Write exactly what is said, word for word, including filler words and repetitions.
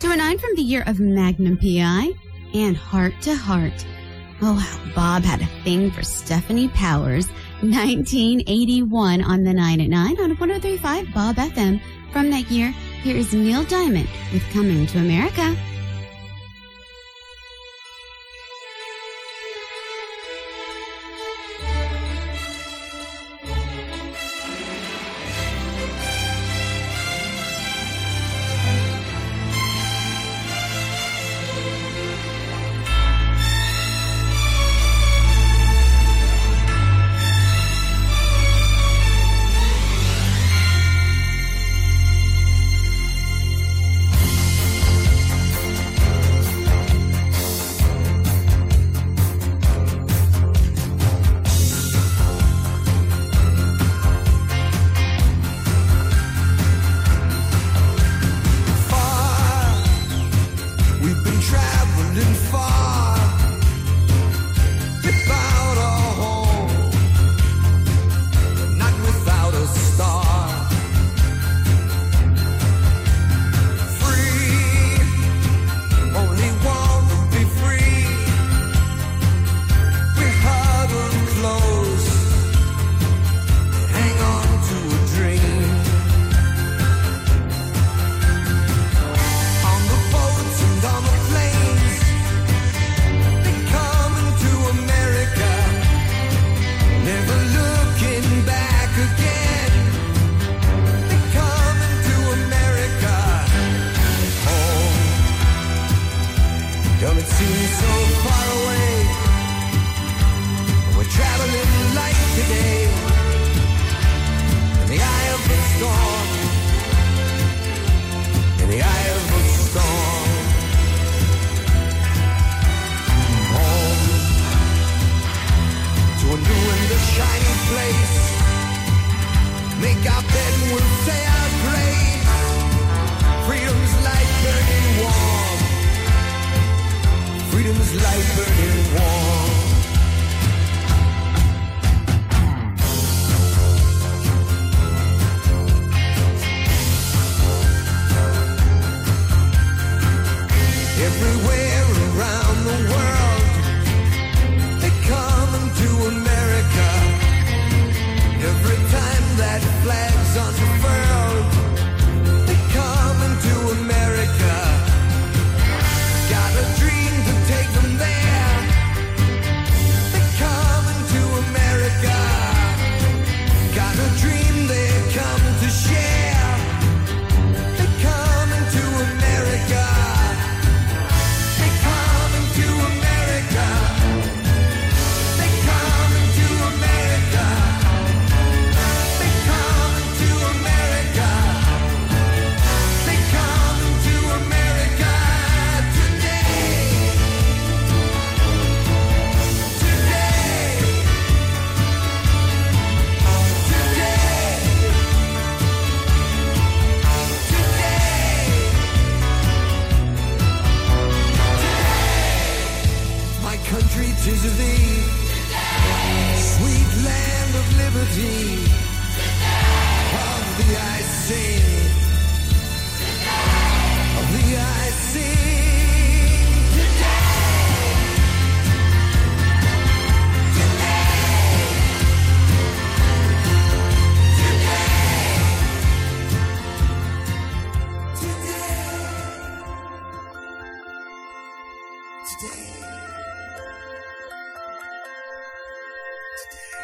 To a nine from the year of Magnum P I and Heart to Heart. Oh, how Bob had a thing for Stephanie Powers. nineteen eighty-one on the nine at nine on one oh three point five Bob F M. From that year, here is Neil Diamond with Coming to America. Today.